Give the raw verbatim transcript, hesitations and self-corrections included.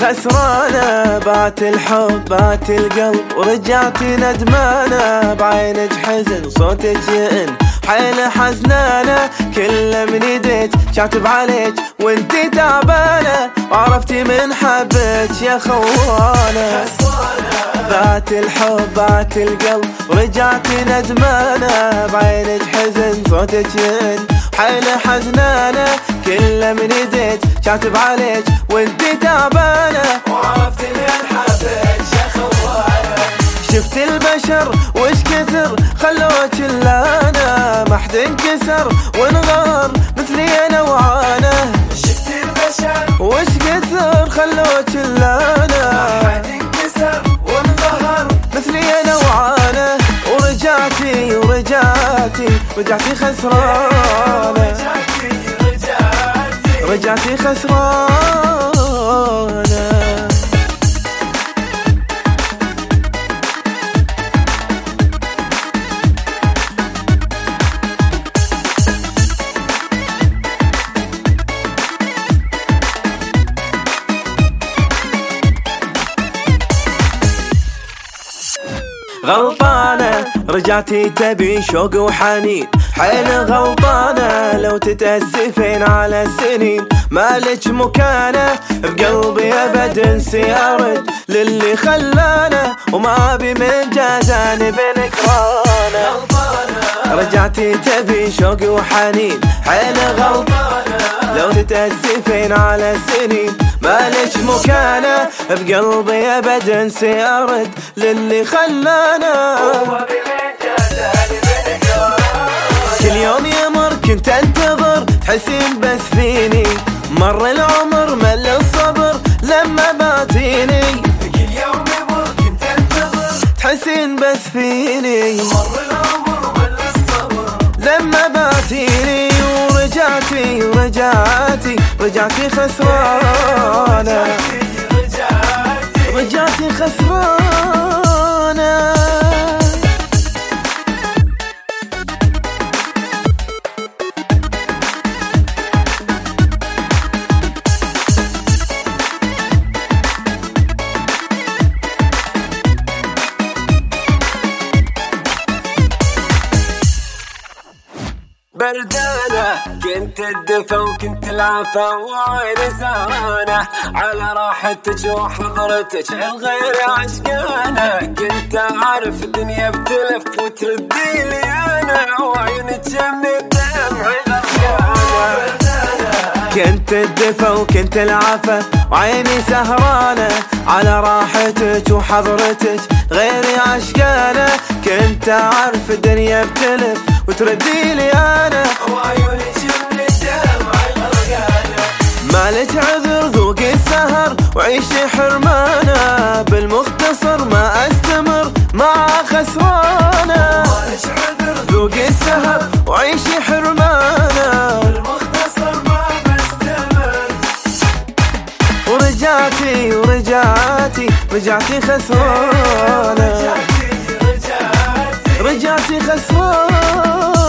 خسرانة، بات الحب بات القلب ورجعتي ندمانة، بعينك حزن صوتك يئن حيل حزنانة، كل من يديت شاتب عليك وانتي تعبانة، وعرفتي من حبك يا خوانة. بات الحب بات القلب ورجعتي ندمانة، بعينك حزن صوتك يئن حيل حزنانة، كل من يديت شاتب عليك وانتي تعبانة، وعرفتي من حبك يا خوانة. شفت البشر وش كثر خلوك الا انا، ما حد انكسر وانغار مثلي انا وعانه. شفت البشر وش كثر خلوك الا انا، ما حد انكسر وانغار مثلي انا وعانه، ورجعتي ورجعتي رجعتي خسرانه، رجعتي رجعتي رجعتي خسرانه. غلطانة رجعتي تبي شوق وحنين، حيل غلطانة لو تتأسفين على السنين، مالك مكانة بقلبي أبد انسي أرد للي خلانا، وما أبي من جازاني بنكرانة. رجعتي تبي شوق وحنين، حيل غلطانة لو تتأسفين على السنين، مالك مكانة بقلبي أبد انسي أرد للي خلانا. كل يوم يمر كنت انتظر تحسين بس فيني، مر العمر مل الصبر لما باتيني. كل يوم يمر كنت انتظر تحسين بس فيني، مر العمر مل الصبر لما باتيني، ورجعتي ورجعتي رجعتي خسرانة، رجعتي رجعتي خسرانة. بردانة كنت الدفا وكنت العفا وعيني سهرانة، على راحتك وحضرتك الغير عشقانة، كنت عارف الدنيا بتلف وتردي لي أنا، وعينك من الدمع غرقانة. كنت الدفا وكنت العفا وعيني سهرانة، على راحتك وحضرتك غيري عشقانة، كنت عارف الدنيا بتلف وتردي لي انا، وعيونك من الدمع غرقانة. مالك عذر ذوق السهر وعيشي حرمانة، بالمختصر ما استمر مع خسرانة. مالك عذر ذوق السهر وعيشي حرمانة، بالمختصر ما بستمر. ورجعتي ورجعتي رجعتي خسرانة، رجعتي رجعتي رجعتي خسرانة.